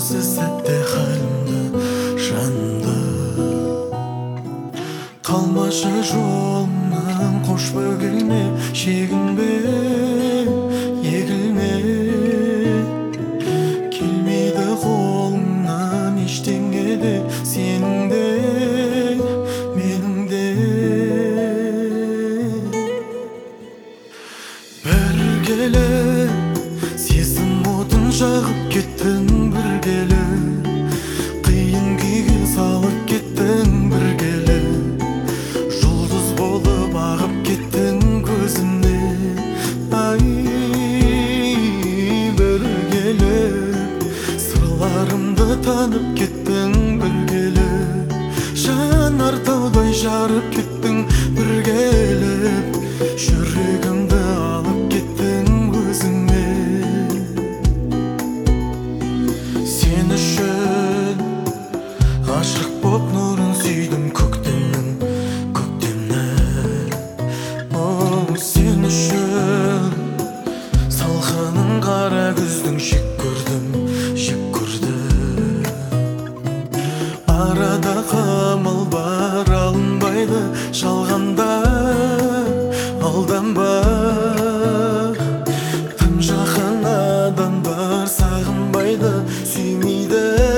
осы сәтте халімді жанды. Қалмашы жолымнан, қош бөгелме, шегінбе, егілме. Келмейді қолыңнан ештеңе де, сенің де, менің де. Бір келіп сезім отын жағып кеттің, бір келіп қиын күйге салып кеттің, бір келіп жұлдыз болып ағып кеттің көзімде. Ай, бір келіп сырларымды танып кеттің, бір келіп жанар таудай жарып кеттің, бір келіп жүрегімді алып кеттің өзіңе. Сен үшін ғашық боп нұрын сүйдім көктемнің, көктемнің. Сен үшін салқынын қара күздің жек көрдім, жек көрдім. Арада қамыл бар, алынбайды жалғанда, алданба. Тым жақын адам бар, сағынбайды, сүймейді.